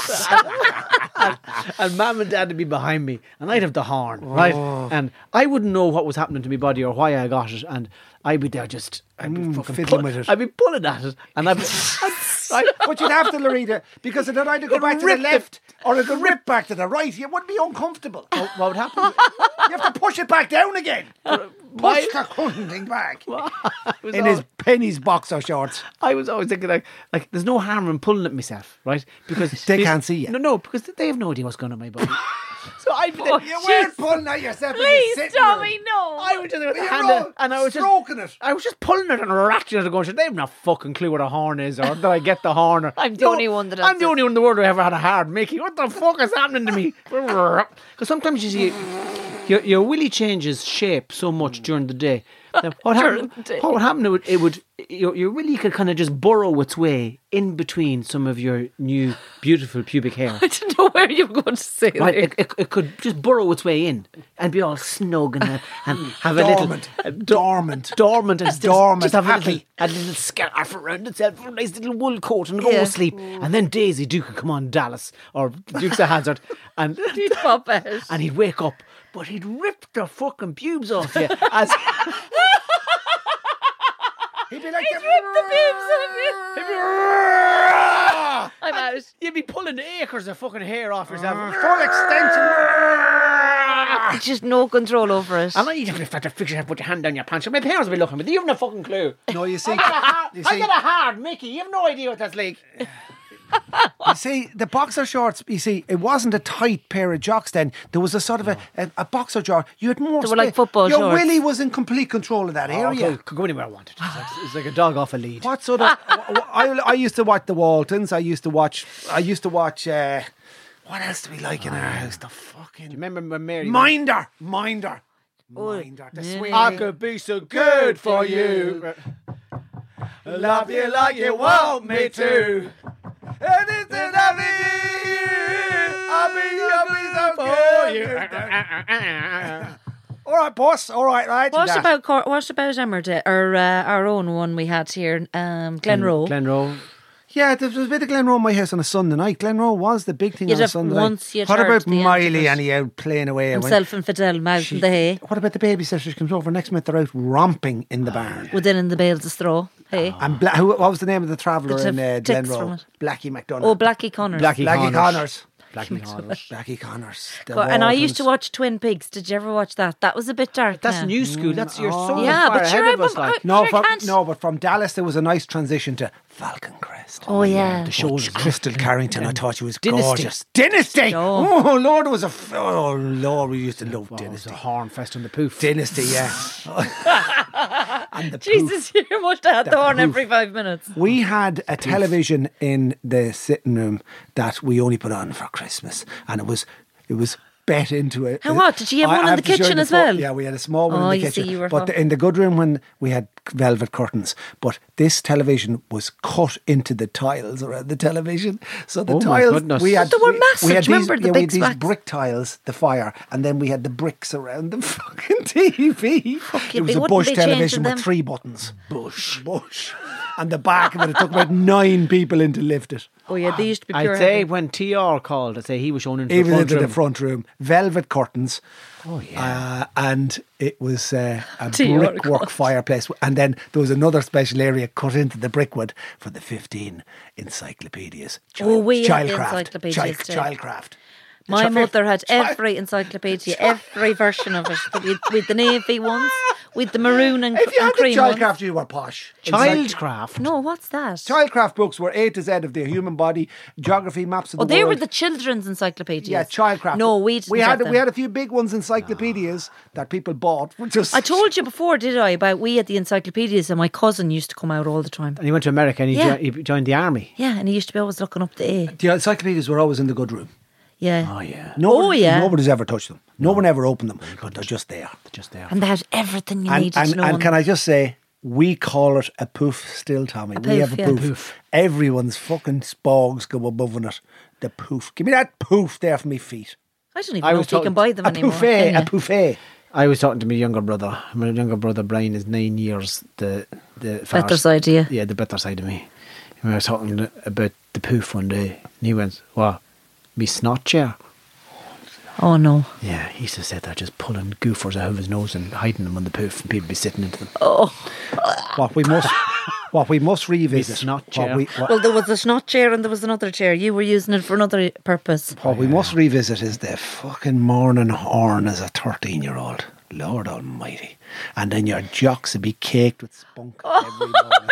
and Mum and Dad would be behind me, and I'd have the horn, right? And I wouldn't know what was happening to my body or why I got it, and I'd be there I'd be fucking fiddling with it. I'd be pulling at it, and I'd be... But you'd have to, Loretta, because it'd either go back to the rip left or it'd rip back to the right. It would be uncomfortable. What would happen? You have to push it back down again. Push the cunning thing back. In his pennies boxer shorts. I was always thinking like there's no harm in pulling at myself, right? Because They can't see you. No, because they have no idea what's going on in my body. So I'd be there, You weren't pulling at yourself. Please, Tommy, no. I was just with the You're hand all and I was just stroking it. I was just pulling it and ratcheting it, going, they have no fucking clue what a horn is, or did I get the horn? Or, I'm the only one that has I'm the it. only one in the world who ever had a hard Mickey. What the fuck is happening to me? Because sometimes you see your willy changes shape so much during the day. What would happen? Your willy could kind of just burrow its way in between some of your new beautiful pubic hair. I didn't know where you were going to say that. Right, it could just burrow its way in and be all snug and have a Dormant. dormant and still Dormant, just have happy. a little scarf around itself, a nice little wool coat, and go to sleep. And then Daisy Duke would come on, Dallas or Dukes of Hazzard, and He'd pop out. and he'd wake up, but he'd rip the fucking pubes off you as. He'd be like, Rip the boobs off you. I'm out. You'd be pulling acres of fucking hair off yourself. full extension. It's just no control over it. And you have to fix yourself, put your hand down your pants. My parents will be looking at me. You have no fucking clue. No, you see, I got a hard Mickey. You have no idea what that's like. you see, the boxer shorts, you see, it wasn't a tight pair of jocks then. There was a sort of a boxer short. You had more They were like football Your shorts. willy was in complete control of that area. Could go anywhere I wanted. It's like a dog off a lead. What sort of... I used to watch the Waltons. I used to watch... what else do we like in our house? The fucking... Do you remember when Mary... Minder. The swing. I could be so good for you. Love you like you want me to. And it's I'll be so for you. All right, boss. All right, right. What about Emmerdale, or our own one we had here, Glenroe? Glenroe. Yeah, there was a bit of Glenroe in my house on a Sunday night. Glenroe was the big thing You'd on a have Sunday once night. you'd What heard about the end of Miley it. anyhow playing away? Himself and Fidel mouth in the hay. What about the babysitter? She comes over next minute. They're out romping in the barn. Within in the bales of straw. Hey. And what was the name of the traveller They'd in have ticks from Glenroe? it. Blackie McDonough. Oh, Blackie Connors. Blackie Connors. Blackie Connors. And I used to watch Twin Pigs. Did you ever watch that? that was a bit dark. That's now. new school. That's your so Yeah, far but ahead sure, of us. I'm- Like. But from Dallas there was a nice transition to Falcon Crest. Oh, yeah. The shoulders. Crystal Carrington, I thought she was Dynasty. gorgeous. Dynasty! Oh. Oh, Lord, it was oh, Lord, we used to love It was Dynasty. a horn fest on the poof. Dynasty, yeah. And the Jesus, poof. you must have had the horn poof. every 5 minutes. We had a television in the sitting room that we only put on for Christmas, and it was bet into it. How what? Did you have one in the kitchen as well? Yeah, we had a small one Oh, in the you see, kitchen. you were But fun. in the good room when we had velvet curtains, but this television was cut into the tiles around the television. So the Oh, my tiles goodness. we had, But they were massive. we had Do you these, remember the we big had these stacks? brick tiles, the fire, and then we had the bricks around the fucking TV. you, It was they a wouldn't Bush be television changing with them. 3 buttons. Bush. And the back of it took about 9 people in to lift it. Oh yeah, they used to be pure. I'd say heavy. when TR called, I'd say he was shown into Even the front into room. the front room, velvet curtains. Oh, yeah. And it was a TR brickwork called. fireplace, and then there was another special area cut into the brickwood for the 15 encyclopedias. Oh, we had the Childcraft. encyclopedias too. Childcraft. My mother had every encyclopedia, every version of it. With the navy ones, with the maroon and, If you and had the cream ones. childcraft, you were posh. Childcraft. No, what's that? Childcraft books were A to Z of the human body, geography, maps of Oh, the they world. were the children's encyclopedias. Yeah, childcraft. No, we didn't have them. We had a few big ones, encyclopedias that people bought. Just I told you before, did I, about we had the encyclopedias and my cousin used to come out all the time. And he went to America and Yeah. he joined the army. Yeah, and he used to be always looking up the A. the encyclopedias were always in the good room. Yeah. Oh, yeah. Nobody's ever touched them. No one ever opened them, but they're just there. Just there. And they had everything you And, needed to know. and can I just say, we call it a poof still, Tommy. We have a poof, yeah. poof. Everyone's fucking spogs go above on it. The poof. Give me that poof there for me feet. I don't even I know was if you can buy them A anymore. poufet, can a you? poufet. I was talking to my younger brother. My younger brother Brian is 9 years the Better side, yeah. Yeah, the better side of me. And I was talking about the poof one day, and he went, "What? Me snot chair?" Oh no. Yeah, he used to say that, just pulling goofers out of his nose and hiding them on the poof, and people be sitting into them. Oh. What we must revisit. snot what chair. we- Well, there was a snot chair and there was another chair. You were using it for another purpose. What we must revisit is the fucking morning horn as a 13-year-old. Lord Almighty. And then your jocks would be caked with spunk every morning.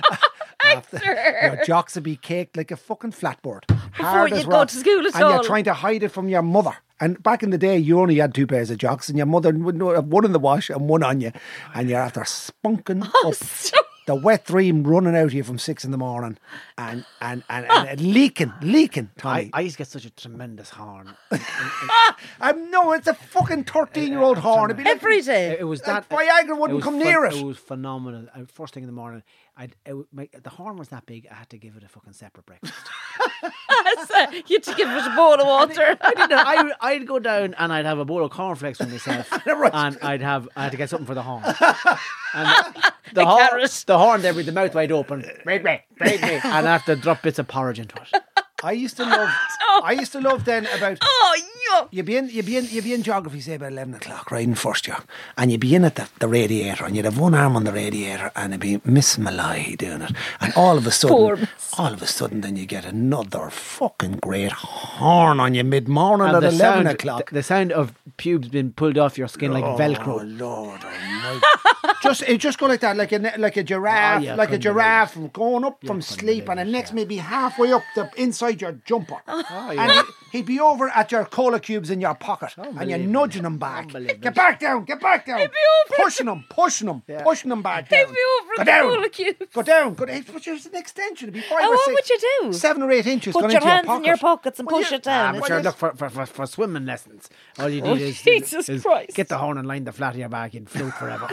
Your jocks would be caked like a fucking flatboard. Hard as you'd go rock. to school at and all. you're trying to hide it from your mother. And back in the day, you only had 2 pairs of jocks, and your mother would have one in the wash and one on you. And you're after spunking up. The wet dream running out of you from 6 a.m. and leaking, Tommy. I used to get such a tremendous horn. No, it's a fucking 13-year-old horn. It'd be like, Every day. It was That that Viagra wouldn't come near it. It was phenomenal. First thing in the morning, the horn was that big. I had to give it a fucking separate breakfast. You had to give it a bowl of water. I didn't. I'd go down and I'd have a bowl of cornflakes for myself, and I had to get something for the horn. And the horn there with the mouth wide open, and I have to drop bits of porridge into it. I used to love then about. Oh, yuck. You'd be in geography, say about 11 o'clock, right in first year, and you'd be in at the radiator, and you'd have one arm on the radiator, and it'd be Miss Malloy doing it, and all of a sudden, then you get another fucking great horn on you mid-morning at 11 o'clock. The sound of pubes being pulled off your skin like Velcro. Oh Lord Almighty! It just go like that, like a giraffe, yeah, giraffe going up from sleep, and the next maybe halfway up the inside your jumper, and he'd be over at your cola cubes in your pocket, and you're nudging him back. Get back down! He'd be over. Pushing him back down. He'd be over Go the down. cola cubes. Go down. But there's an extension. It'd be 5 or 6. what would you do? 7 or 8 inches. Put gone your into hands your in your pocket. pockets and push it down. Sure, look for swimming lessons. All you need is Jesus Christ. get the horn and line the flat of your back and float forever.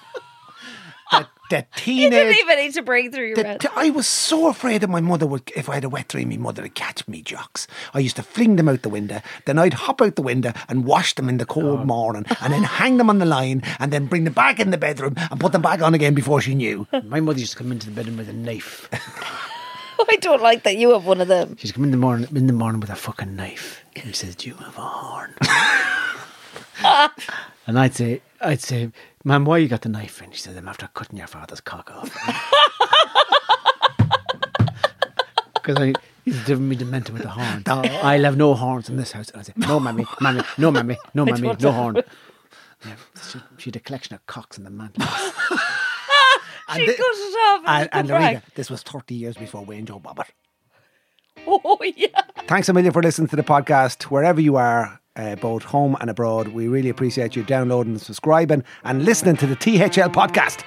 The You teenage. didn't even need to break through your head. I was so afraid that my mother would, if I had a wet dream, my mother would catch me jocks. I used to fling them out the window, then I'd hop out the window and wash them in the cold morning, and then hang them on the line, and then bring them back in the bedroom and put them back on again before she knew. My mother used to come into the bedroom with a knife. I don't like that you have one of them. She'd come in the morning with a fucking knife. And she says, "Do you have a horn?" And I'd say, "Ma'am, why you got the knife?" And she says, "I'm after cutting your father's cock off." Because he's driven me demented with the horn. I'll have no horns in this house. And I say, "No, mammy, no, no horn." Yeah, she had a collection of cocks in the mantle. She cut it off And Lorena, this was 30 years before Wayne Joe Bobbitt. Oh, yeah. Thanks a million for listening to the podcast. Wherever you are, both home and abroad. We really appreciate you downloading and subscribing and listening to the THL podcast.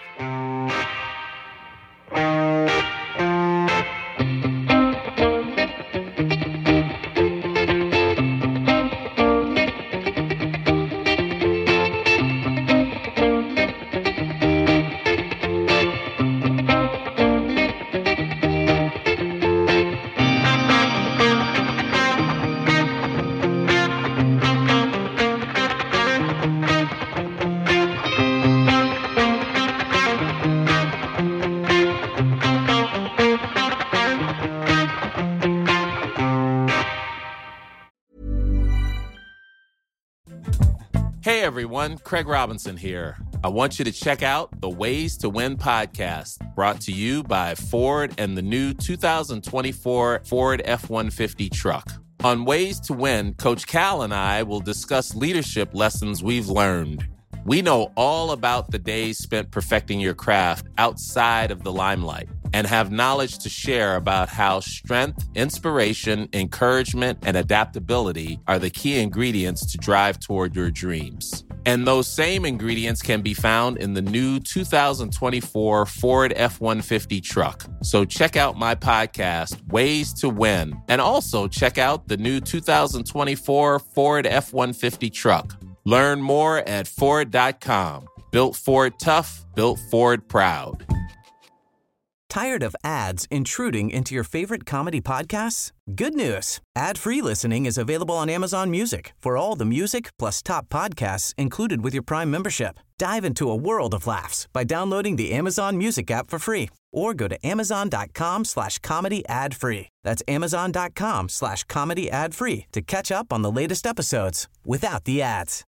Hey everyone, Craig Robinson here. I want you to check out the Ways to Win podcast, brought to you by Ford and the new 2024 Ford F-150 truck. On Ways to Win, Coach Cal and I will discuss leadership lessons we've learned. We know all about the days spent perfecting your craft outside of the limelight and have knowledge to share about how strength, inspiration, encouragement, and adaptability are the key ingredients to drive toward your dreams. And those same ingredients can be found in the new 2024 Ford F-150 truck. So check out my podcast, Ways to Win, and also check out the new 2024 Ford F-150 truck. Learn more at Ford.com. Built Ford tough, built Ford proud. Tired of ads intruding into your favorite comedy podcasts? Good news. Ad-free listening is available on Amazon Music for all the music plus top podcasts included with your Prime membership. Dive into a world of laughs by downloading the Amazon Music app for free or go to amazon.com/comedy ad-free. That's amazon.com/comedy ad-free to catch up on the latest episodes without the ads.